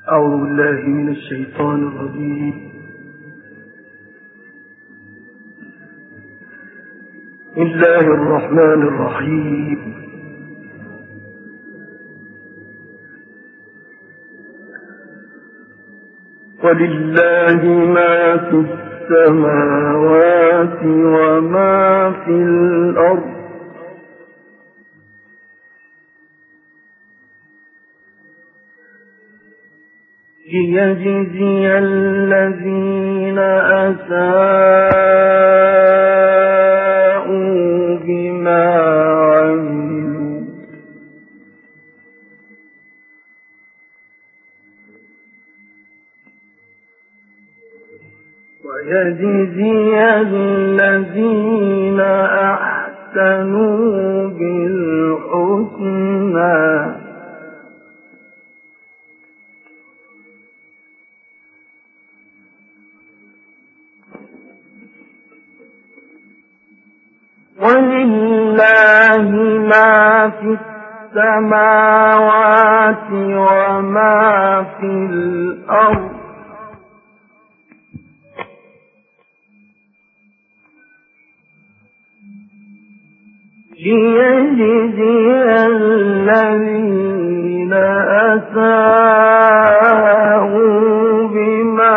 أعوذ بالله من الشيطان الرجيم. بسم الله الرحمن الرحيم. ولله ما في السماوات وما في الأرض ليجزي الذين أساءوا بما عملوا ويجزي الذين أحسنوا بالحسنى ولله ما في السماوات وما في الأرض ليجزي الذين أساءوا بما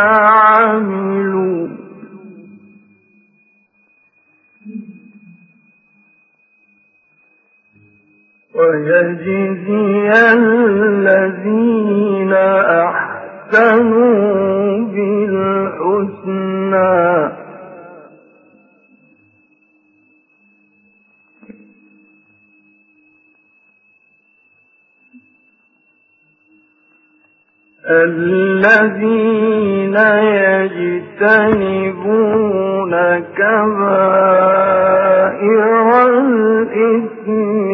عملوا ويجزي الذين أحسنوا بالحسنى الذين يجتنبون كبائر الإثم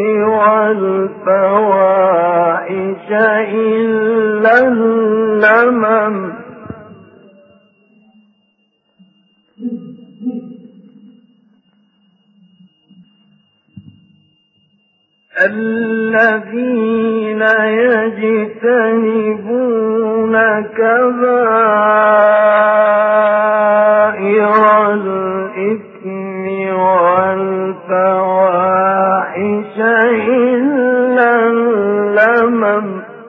والفواحش إلا اللمم الذين يجتنبون كبائر الإثم والفواحش إلا اللمم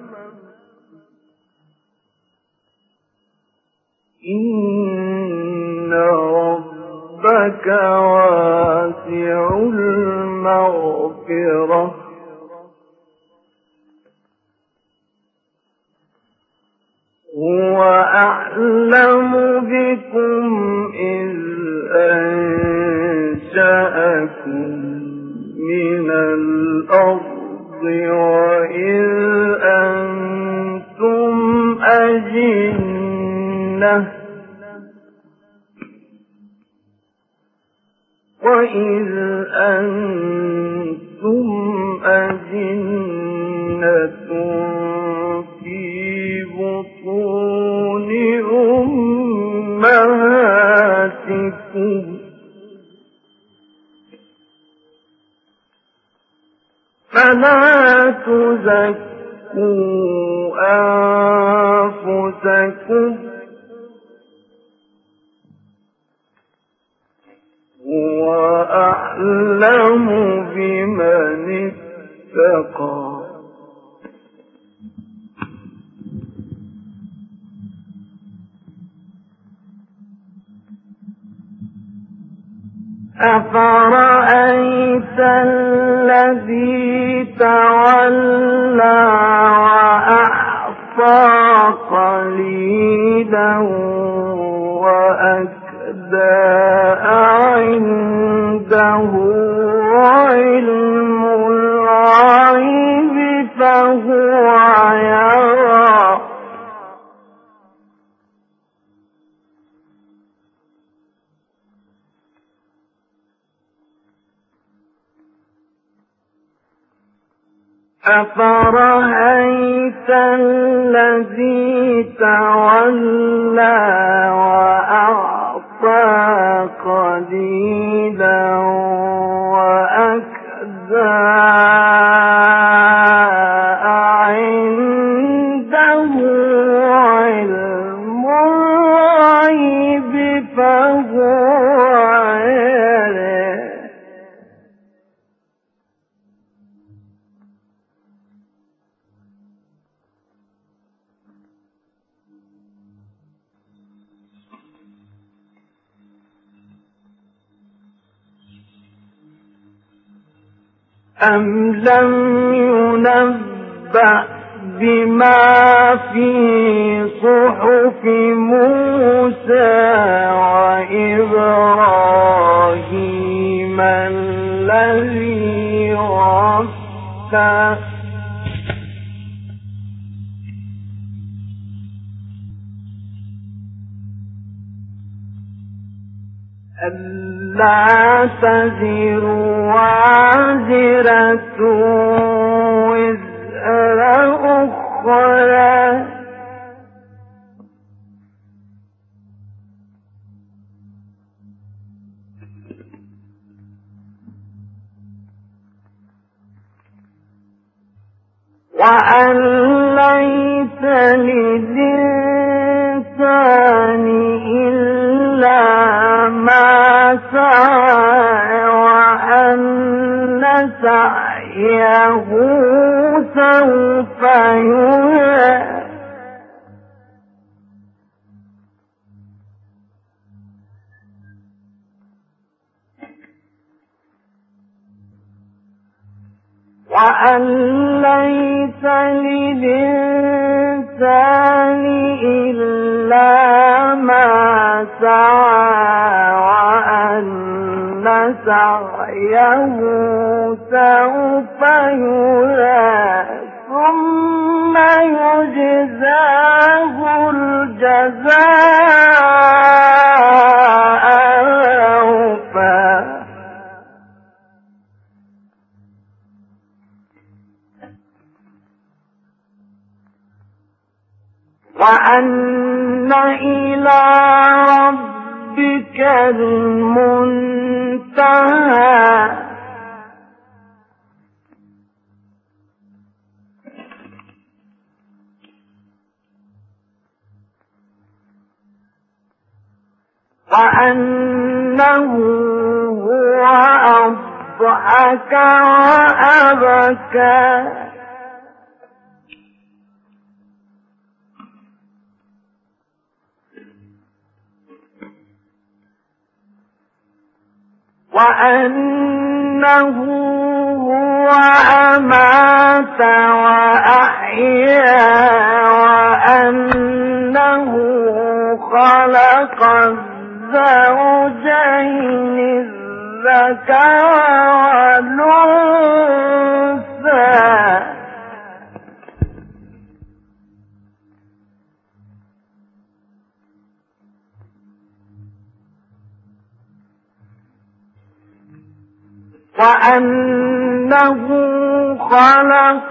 إن ربك واسع المغفرة هو أعلم بكم إذ أنشأكم من الأرض وإذ أنتم أجنة في بطون أمهاتكم فلا تزكوا أنفسكم هو أعلم بمن اتقى أفرأيت الذي تولى وأعطى قليلا وأكدى عنده علم الغيب فهو يرى أفرأيت الذي تولى وأعطى قليلا وأكدى عنده أم لم ينبأ بما في صحف موسى وإبراهيم الذي وفى ألا تزر وازرة وزر أخرى وأن ليس للإنسان إلا ما سعى وأن سعيه سوف يرى وأن ليس للإنسان إلا ما سعى وأن سعيه سوف يرى ثم يجزاه الجزاء الأوفى وأن إلى ربك المنتهى وأنه هو أضحك وأبكى وأنه هو أمات وأحيا وأنه خلق الزوجين الذكر والأنثى وأنه خلق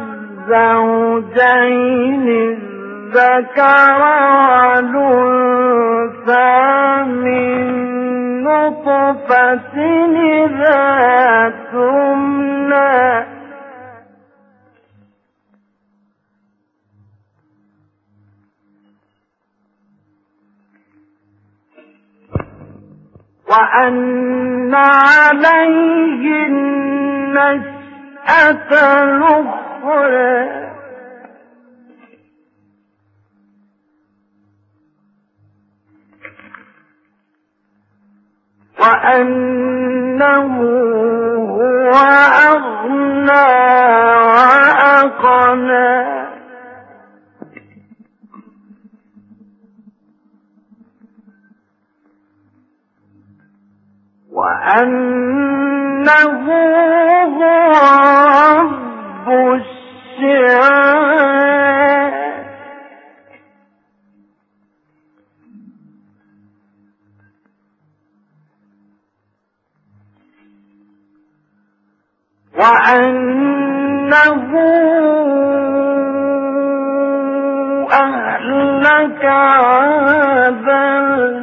الزوجين الذكر والأنثى من نطفة إذا تمنى وأن عليه النشأة الأخرى وأنه هو أغنى وأقنى وأنه هو رب الشعراء وأنه أهلك عادا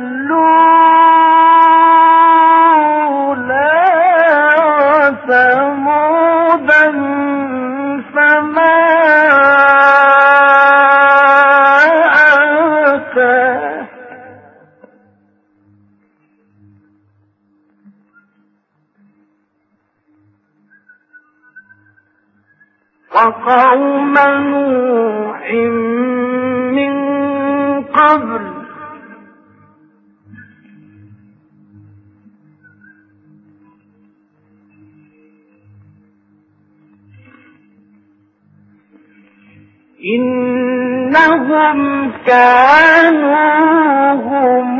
ثمودا فما أبقى وقوم نوح من قبل إنهم كانوا هم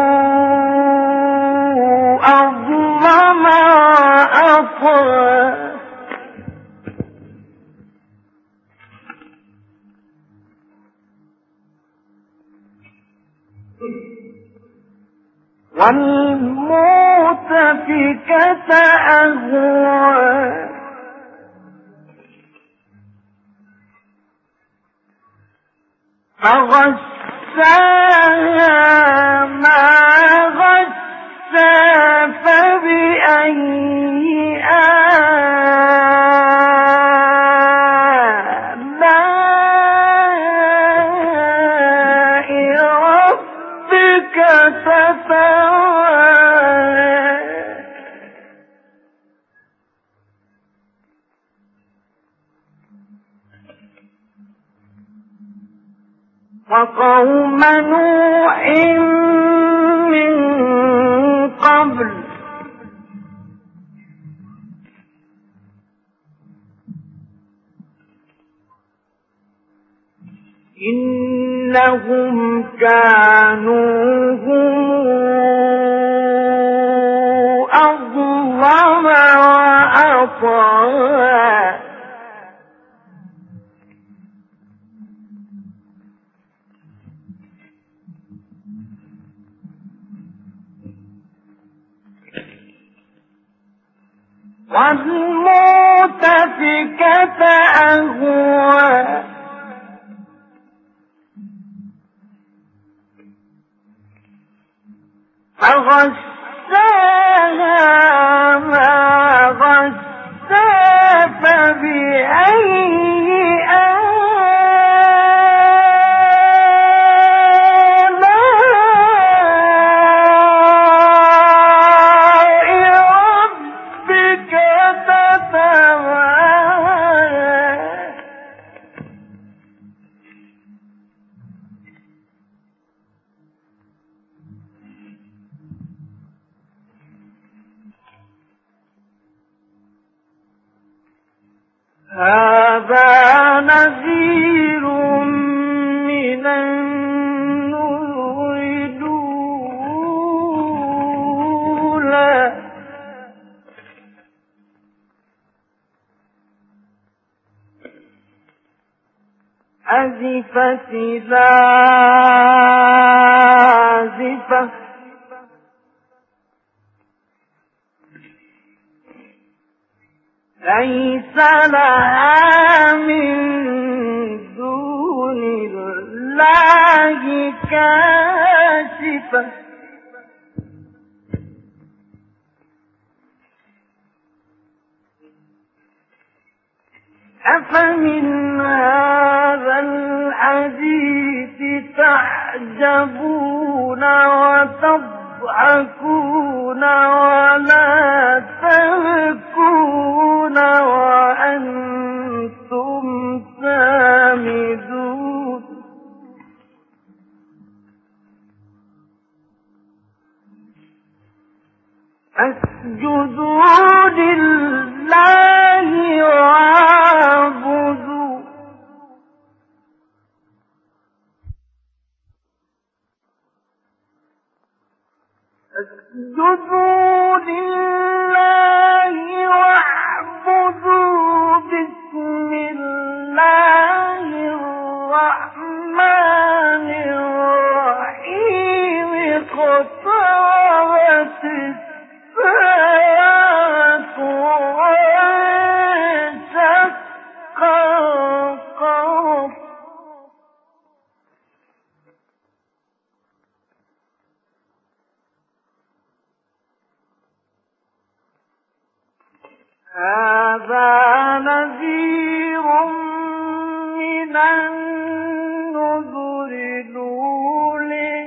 أظلم وأطغى والمؤتفكة أهوى فغشاها ما غشا فبأي آلاء ربك تتمارى وقوم نوح من قبل إنهم كانوا هم أظلم وأطغى والمؤتفكة أهوى فغشاها ما غشا فبأي هذا نذير من النذر الأولى أزفت الآزفة ليس لها من دون الله كاشفة أفمن هذا الحديث تعجبون وتضحكون ولا تبكون وأنتم سامدون اسجدوا لله واعبدوا اسجدوا لله واعبدوا بسم الله الرحمن الرحيم اقتربت الساعة وانشق القمر هذا نذير من النذر الأولى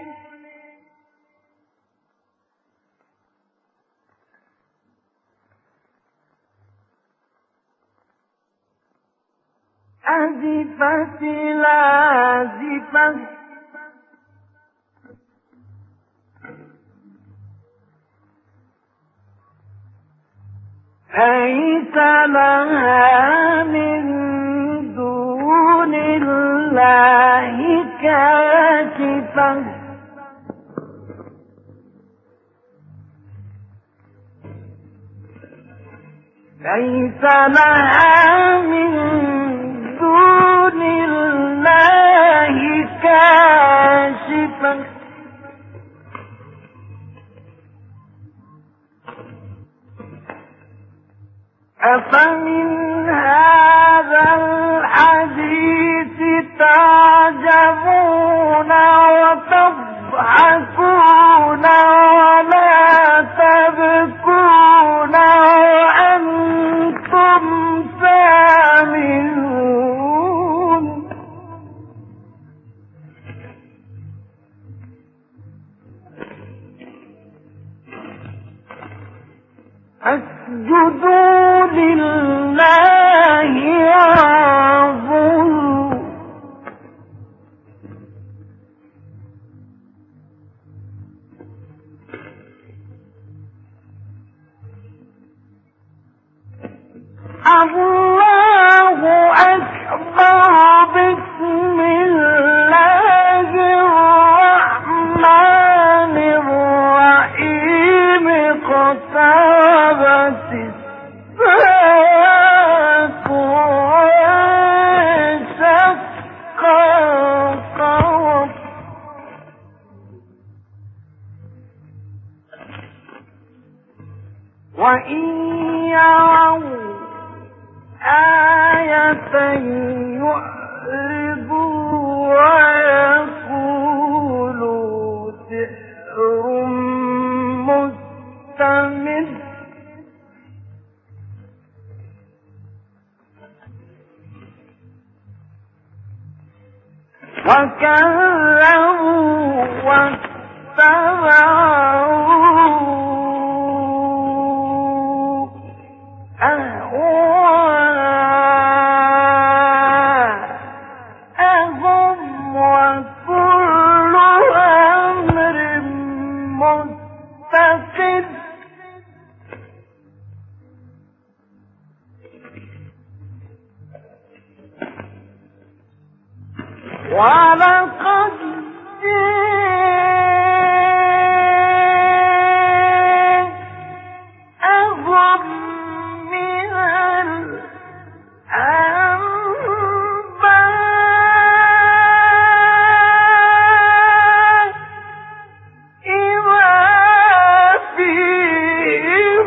أزفت الآزفة ليس لها من دون الله الله كاشفة ليس لها من دون الله كاشفة أفمن هذا الحديث تعجبون وتضحكون ولا تبكون وأنتم سامدون اسجدوا لله واعبدوا الله أكبر بسم الله الرحمن الرحيم اقتربت الساعة وانشق القمر وإن يروا آية يعرضوا ويقولوا سحر مستمر وكذبوا واتبعوا أهواءهم وكل أمر مستقر ولقد جاءهم من الأنباء ما فيه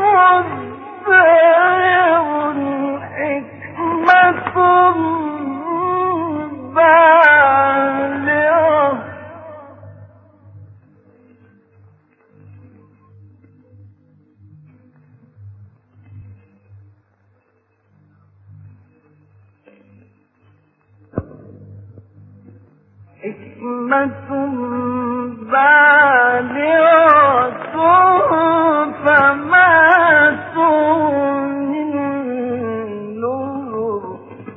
مزدجر حكمة بالغة فما تغني النذر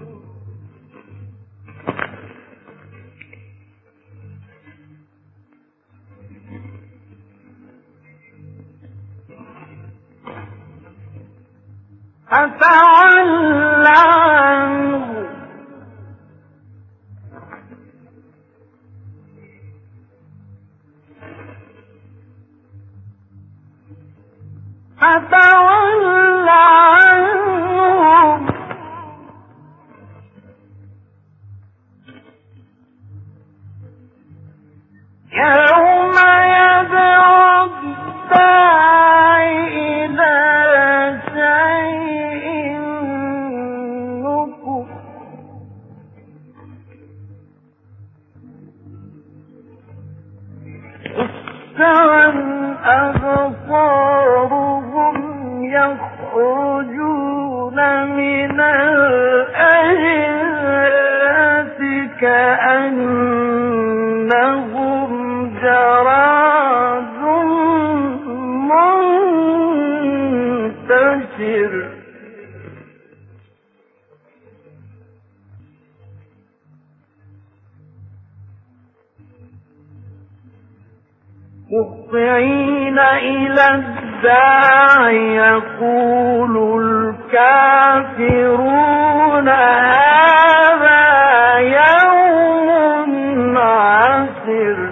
فتول عنه يوم يدعو الداعي إلى شيء نكر استوت أبصارهم يخرجون من الأجداث كأنهم جراد منتشر مهطعين إلى الداع يقول الكافرون هذا يوم منتصر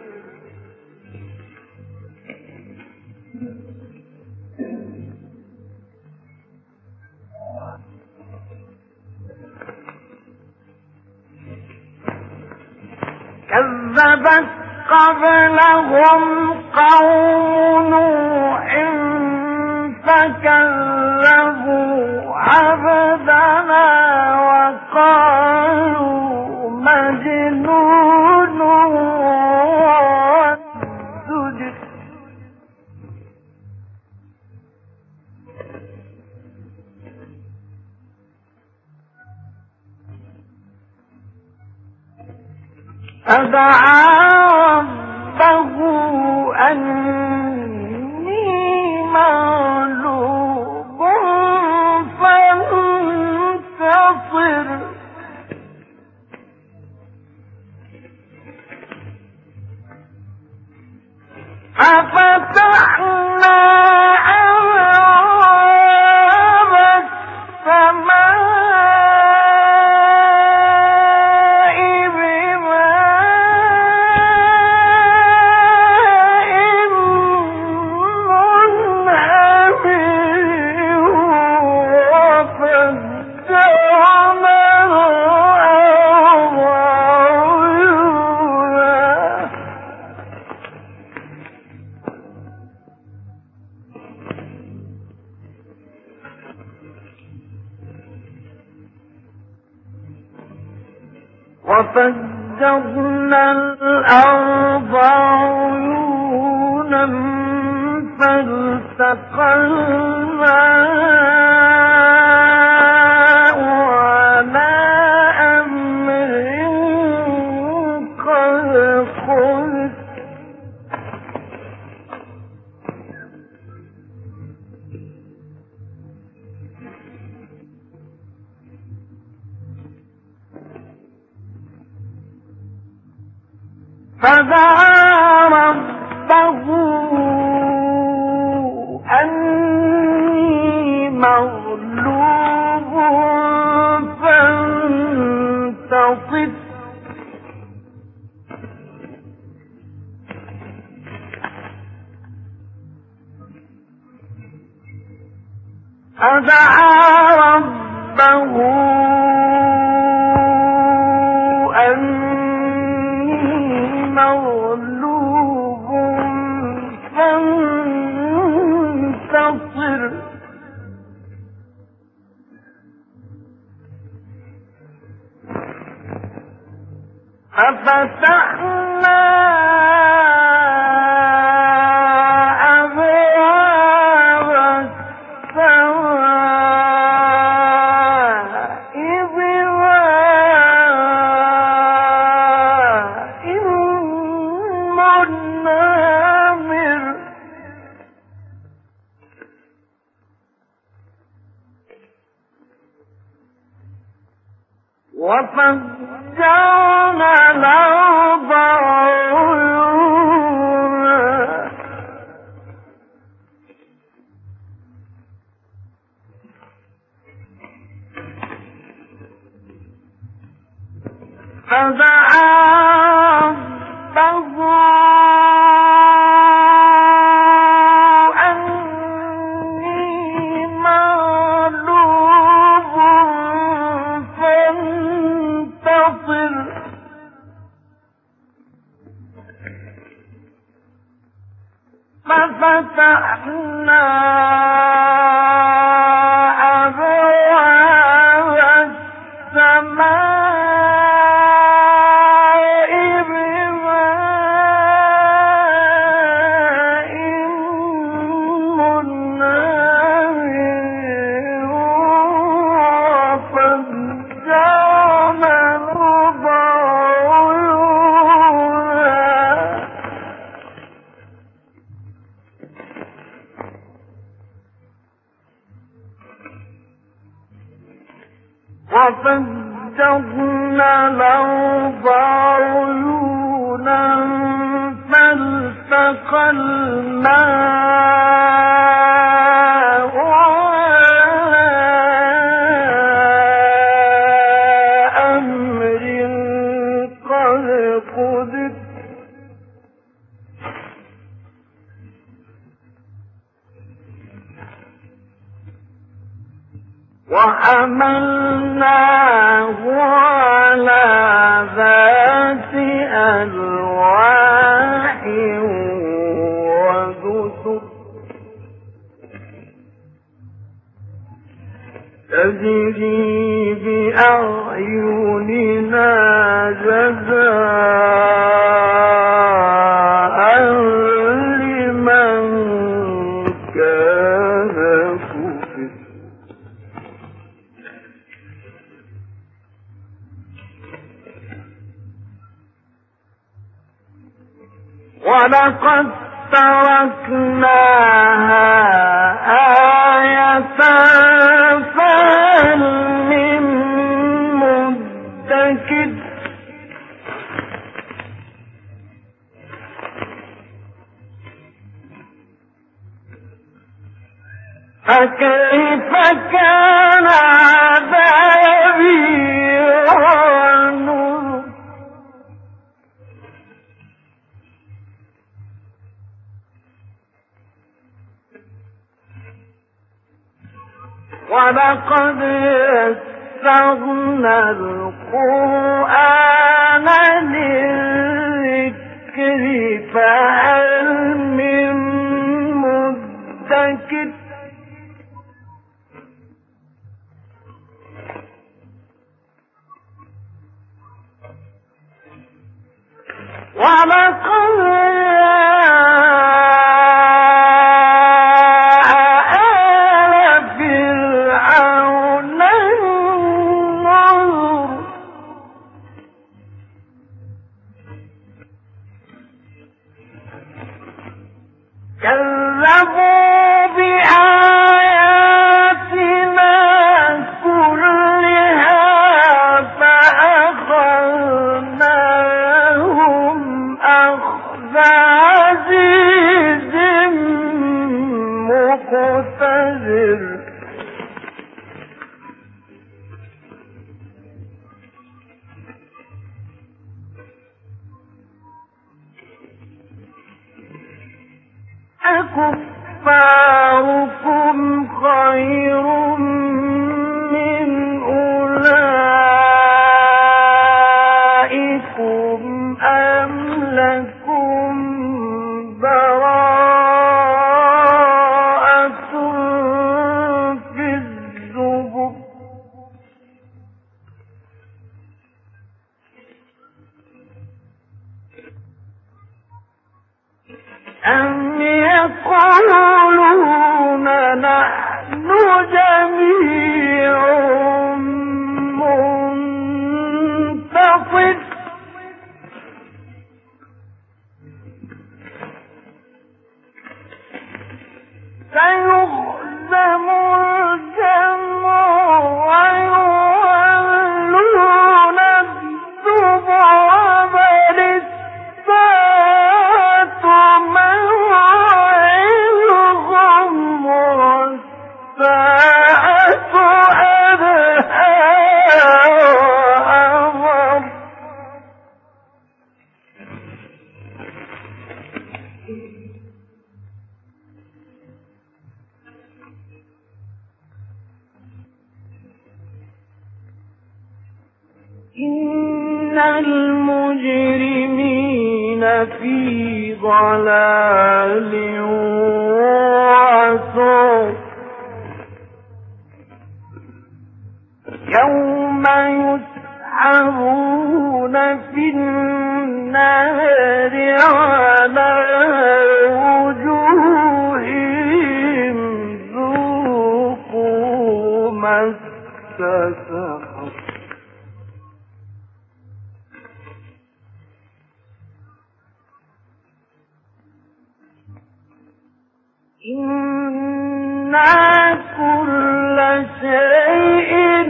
كذبت قبلهم قوم نوح فكذبوا عبدنا وقالوا مجنون وازدجر فدعا ربه أني مغلوب فانتصر ففتحنا أبواب السماء بماء منهمر وفجرنا الأرض عيونا وفجرنا الأرض عيونا فالتقى الماء على أمر قد قدر فدعا ربه أني مغلوب فانتصر فدعا ربه مغلوب فانتصر ففتحنا أبواب السماء بماء منهمر وفجرنا الأرض عيونا فدعا ربه أني مغلوب فانتصر ففتحنا أبواب السماء بماء منهمر وفجرنا الأرض عيونا وفجرنا الأرض عيونا فالتقى الماء على أمر قد قدر وحملناه على ذات ألواح ودسر تجري بأعيننا جزاء لمن كان كفر ولقد تركناها آية فهل من مدكر فكيف كان عذابي ونذر ولقد يسرنا القرآن للذكر فهل من مدكر ولقد كذبوا بآياتنا كلها فأخذناهم أخذ عزيز مقتدر أكفاركم خير من أولئكم أم لكم براءة في الزبر أم يقولون نحن جميع منتصر سيهزم الجمع ويولون الدبر بل الساعة موعدهم والساعة أدهى وأمر إن المجرمين في ضلال وسعر يوم يسحبون في النار على وجوههم ذوقوا مس سقر إنا كل شيء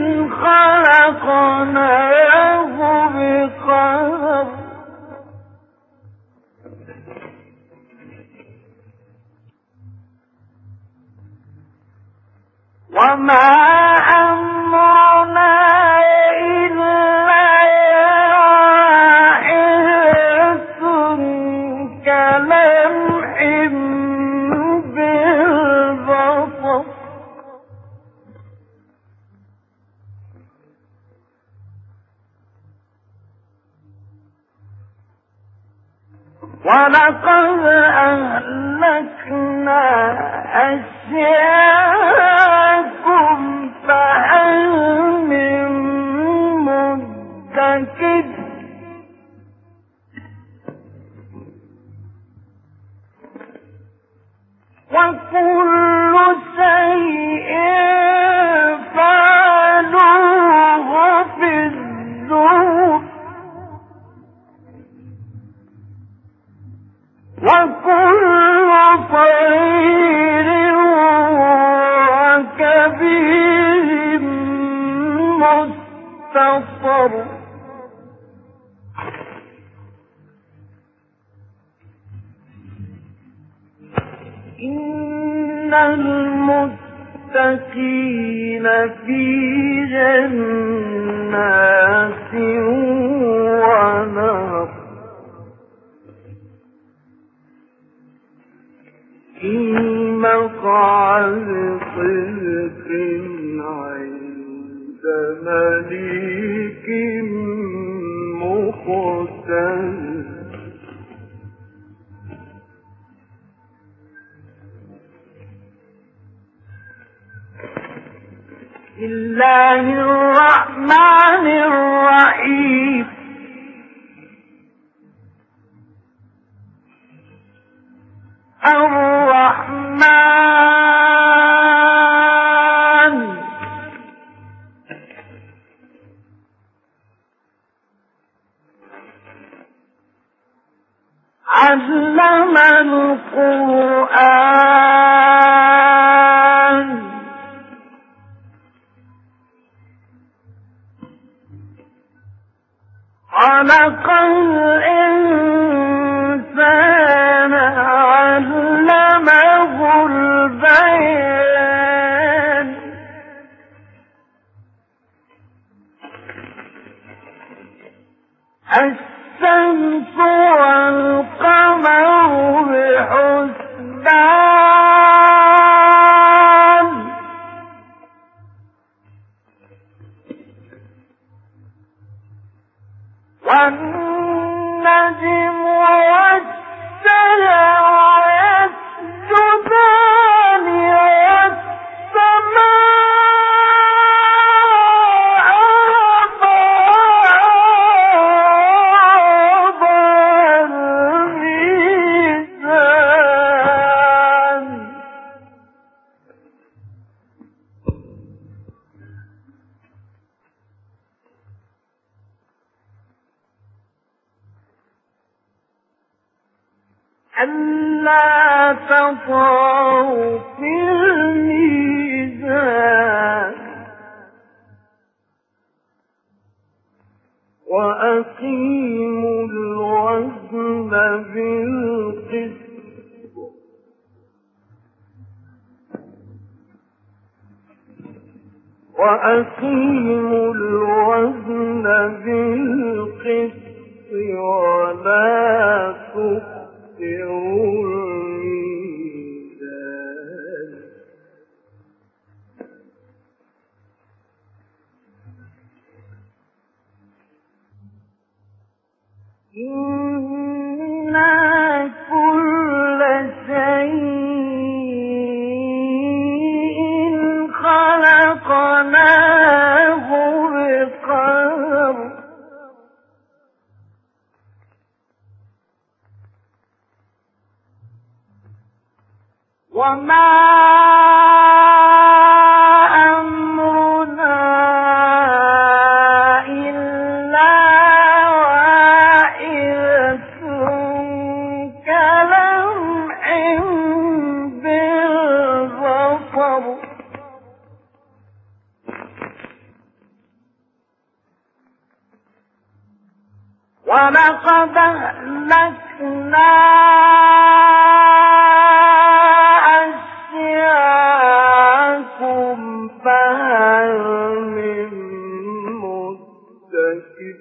خلقناه بقدر وما أمرنا إلا واحدة كلمح بالبصر ولقد أهلكنا أشياءكم فهل من مدكر وكل شيء فعلوه في الزبر وكل صغير وكبير مستطر إن المتقين في جنات ونهر في مقعد صدق عند مليك مقتدر بسم الله الرحمن الرحيم الرحمن علم القرآن خلق الإنسان علمه البيان الشمس والقمر بحسبان والنجم والشجر يسجدان والسماء رفعها الميزان ألا تطغوا في الميزان وأقيموا الوزن بالقسط وأقيموا الوزن بالقسط ولا تخسروا الميزان إنا كل شيء خلقناه بقدر وما أمرنا إلا واحدة كلمح بالبصر ولقد أهلكنا أشياءكم فهل من مدكر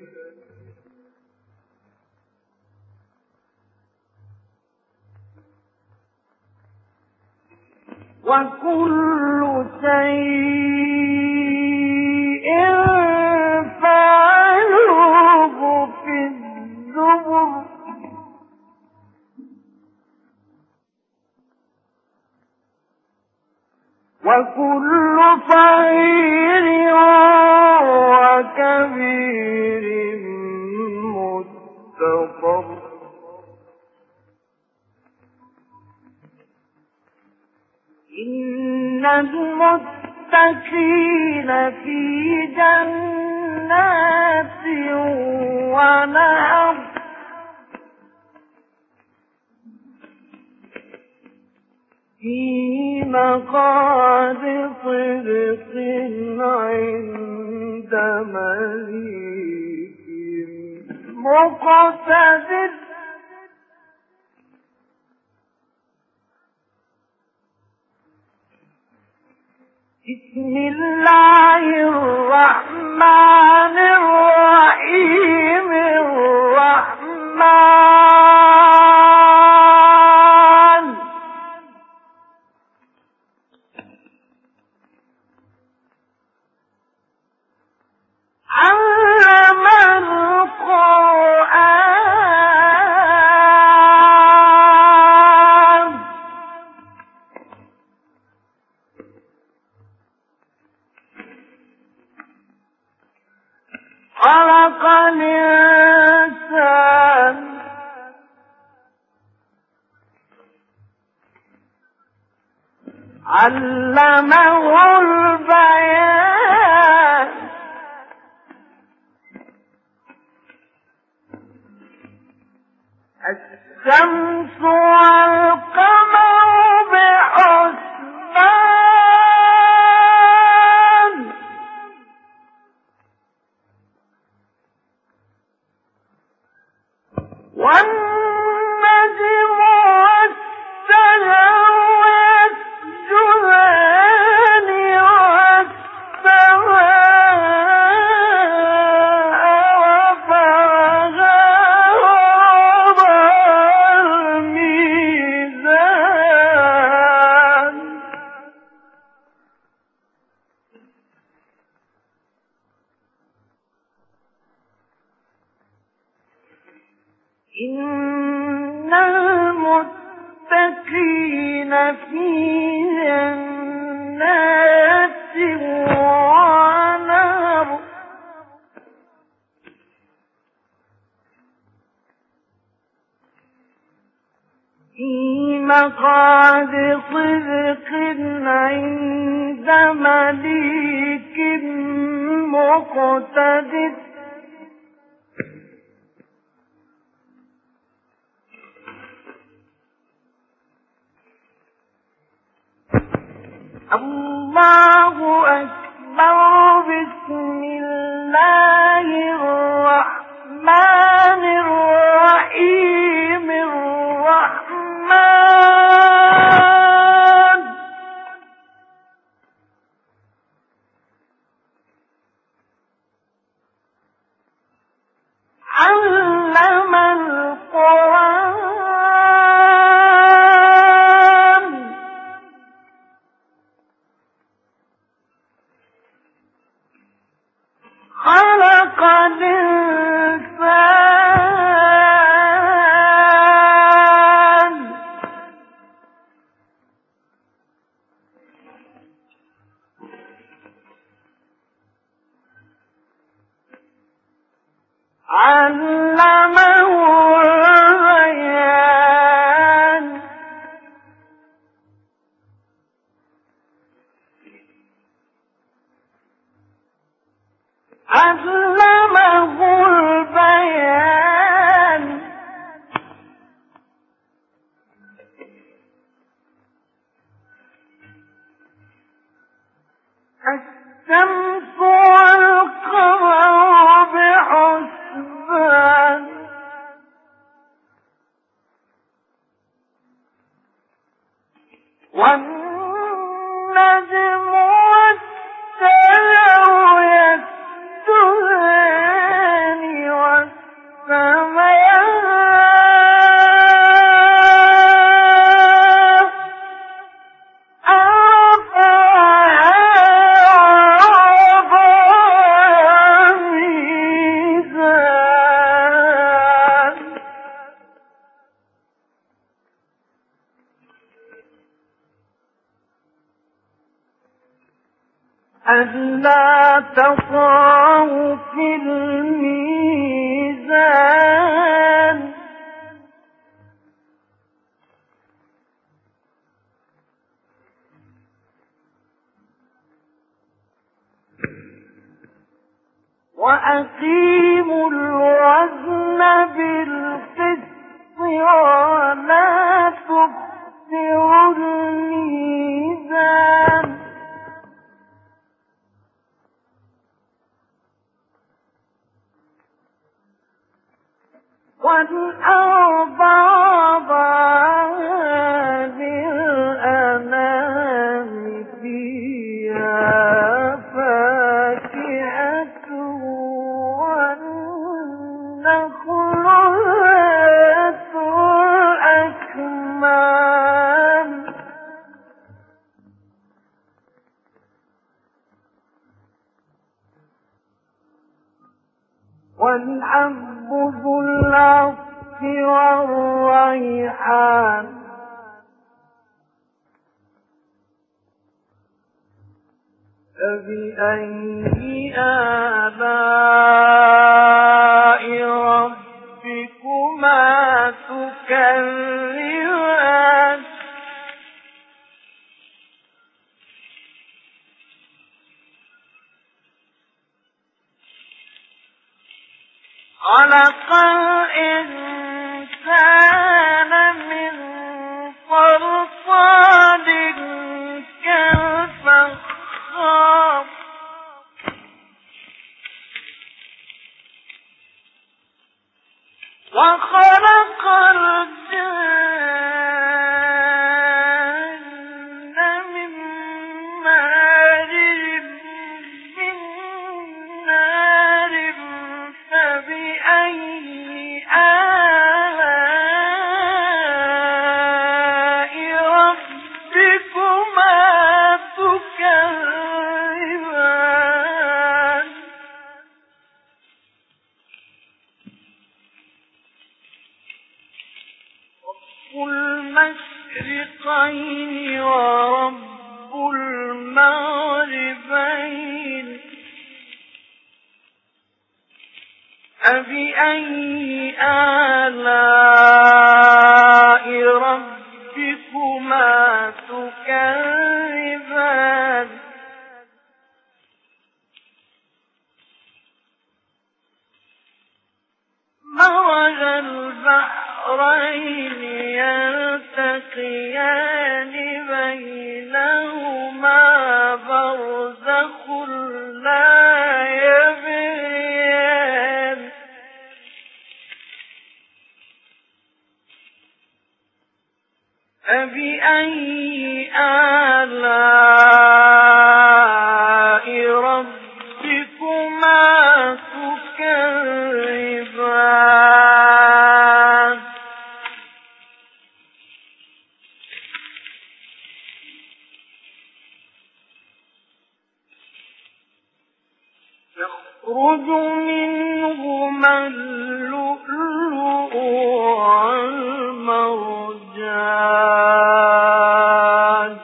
وكل شيء فعلوه في الزبر وكل صغير وكبير مستطر إن المتقين في جنات ونهر في مقعد صدق عند مليك مقتدر بسم الله الرحمن الرحيم الرحمن علم القرآن خلق الإنسان علمه البيان الشمس والقمر بحسبان والنجم والشجر يسجدان والسماء رفعها ووضع الميزان إن المتقين في جنات ونهر في مقعد صدق عند مليك مقتدر الله أكبر بسم الله الرحمن الرحيم الرحمن علم القرآن خلق الإنسان علمه البيان علمه البيان الشمس والقمر بحسبان والنجم والشجر يسجدان والسماء ألا تطغوا في الميزان وأقيموا الوزن بالقسط ولا تخسروا الميزان والأرض وضعها للأنام فيها فاكهة والنخل ذات الأكمام والحب ذو العصف والريحان فبأي آلاء ربكما تكذبان خلق الإنسان من صلصال كالفخار وخلق الجن من مارج من نار فبأي آلاء ربكما تكذبان رب المشرقين ورب المغربين فبأي آلاء ربكما تكذبان مرج البحرين يلتقيان بينهما برزخ لا يبغيان فبأي آلاء ربكما تكذبان يخرج منهما اللؤلؤ والمرجان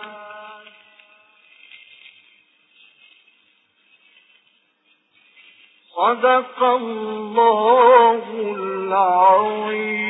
صدق الله العظيم.